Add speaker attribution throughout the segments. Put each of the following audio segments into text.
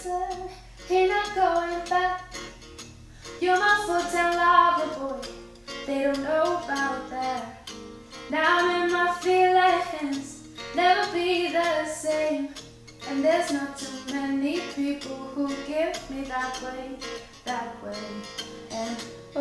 Speaker 1: said, ain't not going back. You're my full-time lover boy, they don't know about that. Now I'm in my feelings, never be the same. And there's not too many people who give me that way. And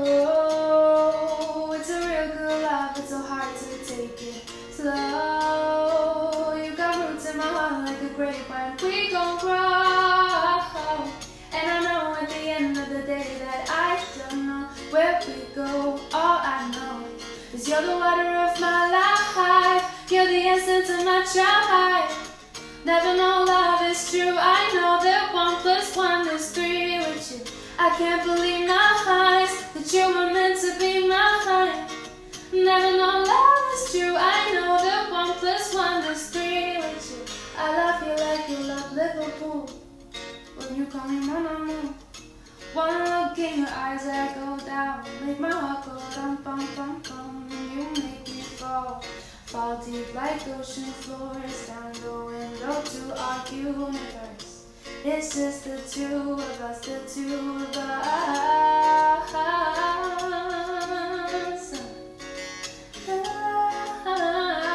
Speaker 1: oh, it's a real good love, it's so hard to take it slow. You got roots in my heart like a grapevine, we gon' grow. And I know at the end of the day that I don't know where we go. All I know is you're the water of my life, you're the answer to my child. Never know love is true, I know that 1 + 1 is 3 with you. I can't believe my eyes that you were meant to be mine. Never know love is true, I know that 1 + 1 is 3 with you. I love you like you love Liverpool, when you call me mon amour. One look in your eyes that go down, make my heart go dum bum bum bum. You make me fall deep like ocean floors, down the window to our universe. It's just the two of us, the two of us.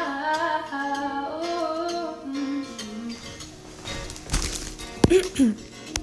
Speaker 1: Oh,